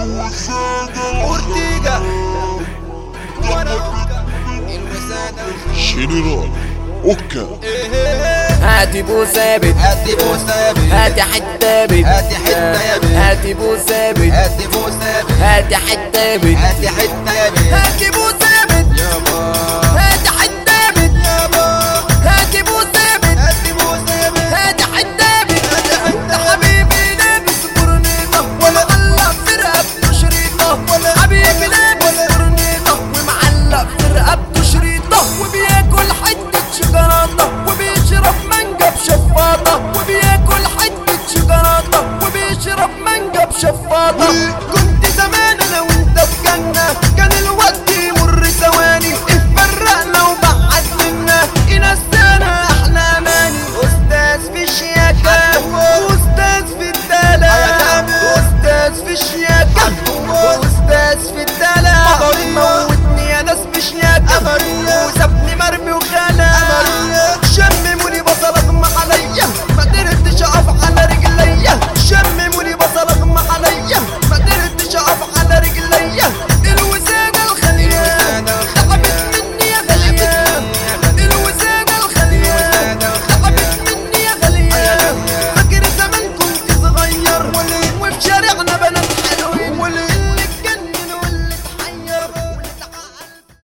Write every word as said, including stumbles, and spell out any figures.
اورتيجا وانا اوكا الوسادة جنرال اوكا. هاتي بو ثابت هاتي بو ثابت هاتي حتة بت هاتي حتة يا بت هاتي بو ثابت هاتي بو ثابت هاتي حتة بت هاتي حتة يا بت هاتي بو ثابت يابا هاتي حتة بت يابا هاتي بو ثابت هاتي بو ثابت هاتي حتة بت هاتي حتة حبيبي لابس برنيطة ومعلق في رقبته شريطة حبيبي لابس برنيطة ومعلق في رقبته شريطة وبياكل حتة شوكولاتة وبيشرب مانجا بشفاطة وبياكل حتة شوكولاتة وبيشرب مانجا بشفاطة